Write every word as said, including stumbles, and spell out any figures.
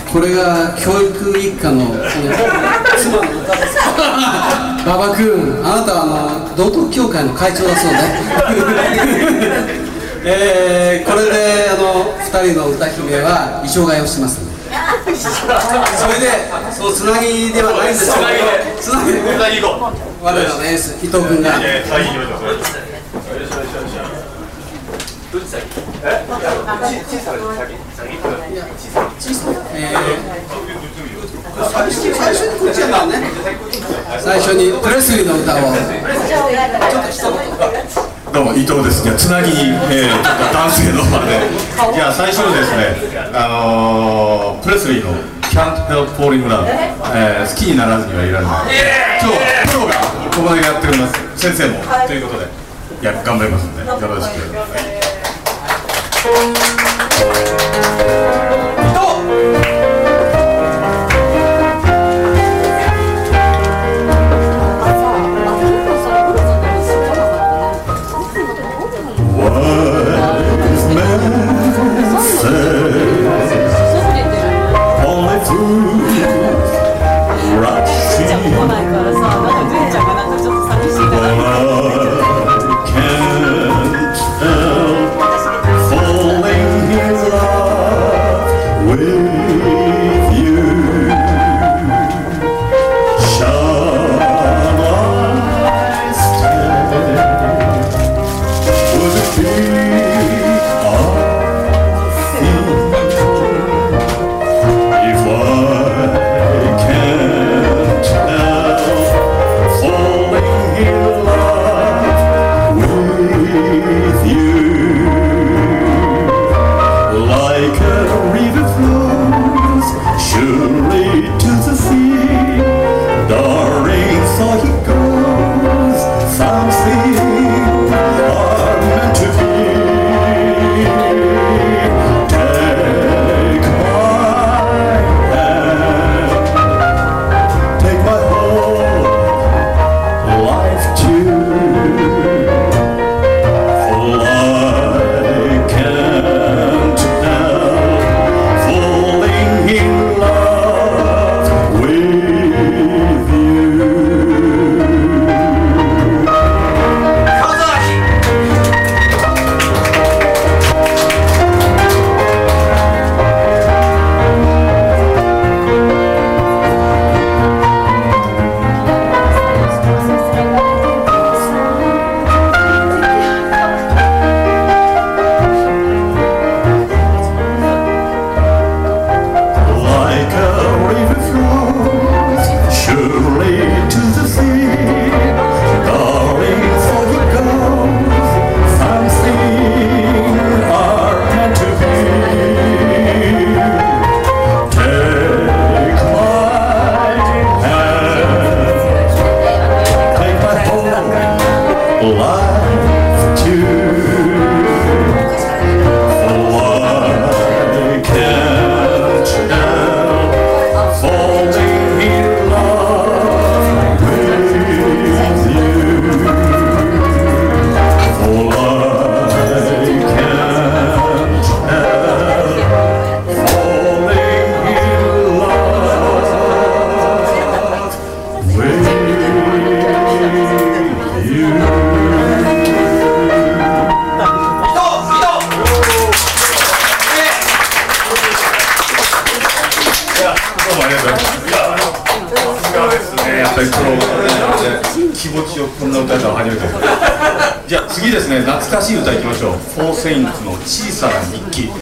これが教育一家のその妻の歌です馬場君、あなたはあの道徳協会の会長だそうでえー、これであのふたりの歌姫は衣装替えをしますのでそれで、そのつなぎではないんですけど、つなぎで我々のエース伊藤君が最初にこっちやからね、最初にプレスリーの歌をちょっと一言。 どうも伊藤です。じゃあつなぎに、えー、ちょっと男性の場でじゃあ最初にですね、あのー、プレスリーの「Can't Help Falling in Love」えー、好きにならずにはいられない。今日はプロがここでやっております。先生もということで、いや頑張りますのでよろしく。気持ちをこんな歌えたの初めてです。じゃあ次ですね、懐かしい歌いきましょう。フォーセインツの小さな日記。